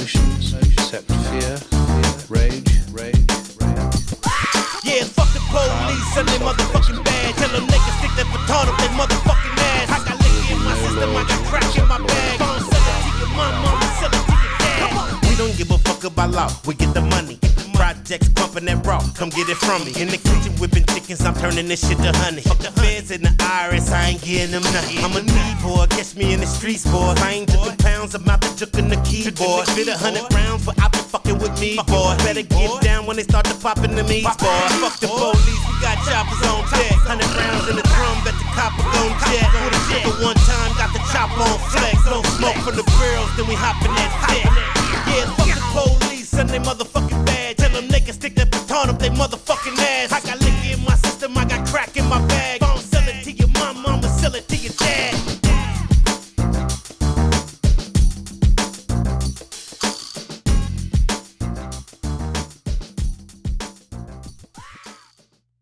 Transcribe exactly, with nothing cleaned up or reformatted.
emotions, except fear, rage, rage, rage. Yeah, fuck the police and they motherfucking bad. Tell them niggas stick that baton up their motherfucking ass. I got liquor in my system, I got crack in my bag. Phone sell it to your mom, mama sell it to your dad. We don't give a fuck about law, we get the money. Projects pumping that raw, come get it from me. In the kitchen whipping chickens, I'm turning this shit to honey. Fuck the feds and the I R S, I ain't getting them nothing. I'm a need boy, catch me in the streets, boy. I ain't juking pounds, I'm out the juking the keyboard. Fit a hundred rounds for out the fucking with me, boy. Better get down when they start to popping the meats, boy. Fuck the police, we got choppers on deck. Hundred rounds in the drum, bet the copper gon' jet. For one time, got the chopper on flex. No smoke for the girls, then we hop in that jet. Yeah, fuck the police and they motherfucking bad. Tell them niggas stick that baton up they motherfucking ass. I got liquor in my system, I got crack in my